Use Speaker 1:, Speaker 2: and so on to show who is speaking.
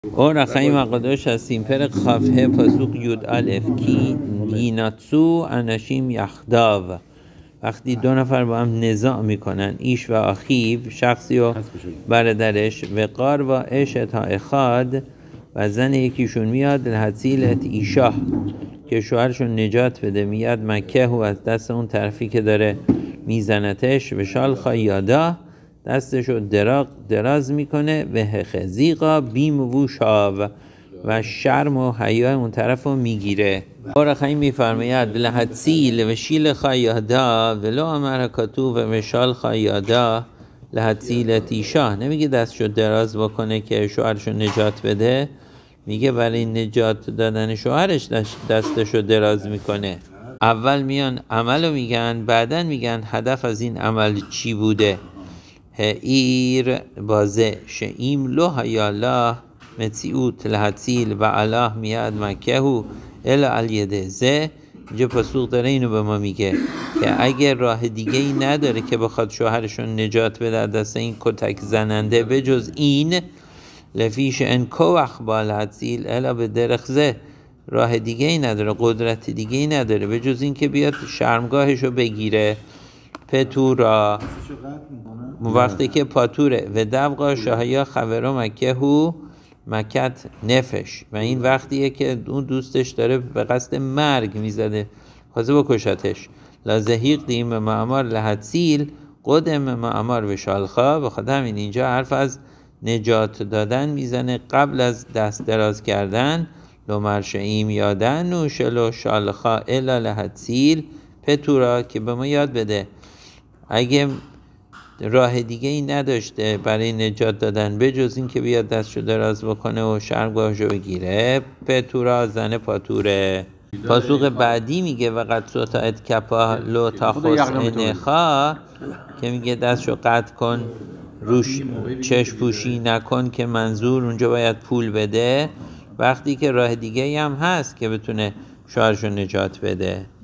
Speaker 1: اور החיים הקדוש هستیم פרק כ"ה פסוק י"א כי ינצו אנשים יחדיו. وقتی دو نفر با هم نزاع میکنن ایش و اخیو، شخصی و برادرش، وقار و اشت اخاد و زن یکیشون میاد لحصیلت ایشاه که شوهرشون نجات بده، میاد مکه و از دست اون طرفی که داره میزنتش و شالخا یادا دستشو دراز میکنه و هخزیقا بیم و شاو و شرم و حیا اون طرف رو میگیره. اور خیلی میفرماید لحدسیل و شیل خیادا ولو امرکاتو و شال خیادا لحدسیل تیشاه، نمیگه دستشو دراز بکنه که شوهرشو نجات بده، میگه برای نجات دادن شوهرش دستشو دراز میکنه. اول میان عملو میگن، بعدن میگن هدف از این عمل چی بوده. هیر بازه شئیم لو هیالا مציאות لحدسیل و الله میاد مکهو الا علیده زه. اینجا پاسخ داره اینو به ما میگه که اگر راه دیگه ای نداره که بخواد شوهرشون نجات بده دست این کتک زننده بجز این، لفیش ان کوخ با لحدسیل الا به درخزه، راه دیگه ای نداره، قدرت دیگه ای نداره بجز این که بیاد شرمگاهشو بگیره. پتورا وقتی که پاتوره و دبقا شاهیا خبرو مکهو مکت نفش، و این وقتیه که اون دوستش داره به قصد مرگ میزده، خواسته بکشتش. لازهیق دیم معمار لحدسیل قدم معمار و شالخا، بخاطر همین اینجا حرف از نجات دادن میزنه قبل از دست دراز کردن. لو مرشعیم یادن نوشلو شالخا الا لحدسیل پتورا، که به ما یاد بده اگه راه دیگه ای نداشته برای نجات دادن بجز این که بیاد دستشو دراز بکنه و شرمگاهشو بگیره، پتورا زن پاتوره. پاسوق بعدی میگه و قد سوتاعت کپا لو تاخوص انخا، که میگه دستشو قطع کن روش چشم پوشی نکن، که منظور اونجا باید پول بده، وقتی که راه دیگه ای هم هست که بتونه شوهرشو نجات بده.